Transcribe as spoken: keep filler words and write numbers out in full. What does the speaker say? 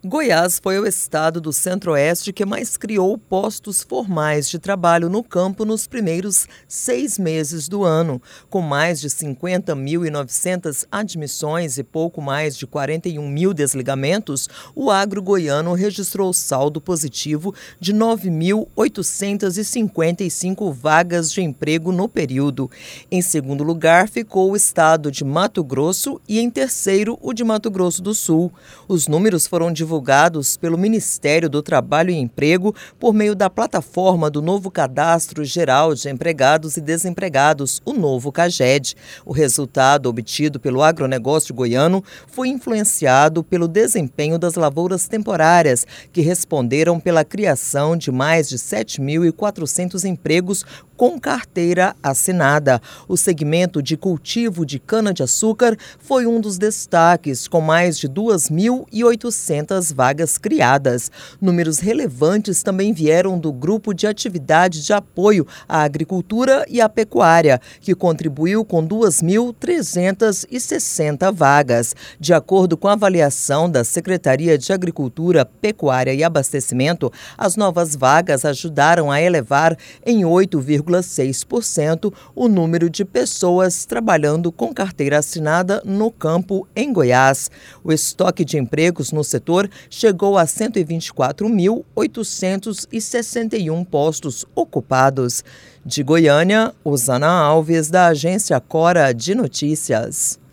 Goiás foi o estado do Centro-Oeste que mais criou postos formais de trabalho no campo nos primeiros seis meses do ano. Com mais de cinquenta mil e novecentas admissões e pouco mais de quarenta e um mil desligamentos, o agro goiano registrou saldo positivo de nove mil oitocentas e cinquenta e cinco vagas de emprego no período. Em segundo lugar ficou o estado de Mato Grosso e em terceiro o de Mato Grosso do Sul. Os números foram divulgados divulgados pelo Ministério do Trabalho e Emprego por meio da plataforma do novo Cadastro Geral de Empregados e Desempregados, o novo CAGED. O resultado obtido pelo agronegócio goiano foi influenciado pelo desempenho das lavouras temporárias, que responderam pela criação de mais de sete mil e quatrocentos empregos com carteira assinada. O segmento de cultivo de cana-de-açúcar foi um dos destaques, com mais de duas mil e oitocentas vagas criadas. Números relevantes também vieram do Grupo de Atividade de Apoio à Agricultura e à Pecuária, que contribuiu com duas mil trezentas e sessenta vagas. De acordo com a avaliação da Secretaria de Agricultura, Pecuária e Abastecimento, as novas vagas ajudaram a elevar em oito vírgula seis por cento o número de pessoas trabalhando com carteira assinada no campo em Goiás. O estoque de empregos no setor chegou a cento e vinte e quatro mil oitocentos e sessenta e um postos ocupados. De Goiânia, Osana Alves, da agência Cora de Notícias.